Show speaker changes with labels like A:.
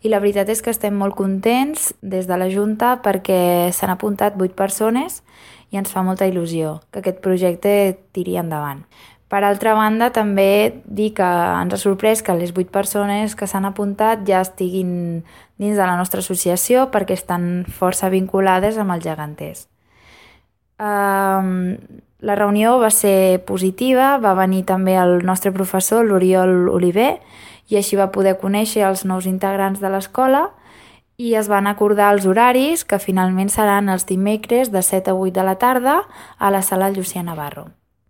A: I la veritat és que estem molt contents des de la Junta perquè s'han apuntat 8 persones i ens fa molta il·lusió que aquest projecte tiri endavant. Per altra banda, també dir que ens ha sorprès que les 8 persones que s'han apuntat ja estiguin dins de la nostra associació perquè estan força vinculades amb els geganters. La reunió va ser positiva, va venir també el nostre professor, l'Oriol Oliver, i així va poder conèixer els nous integrants de l'escola i es van acordar els horaris, que finalment seran els dimecres de 7 a 8 de la tarda a la sala Llucià Navarro.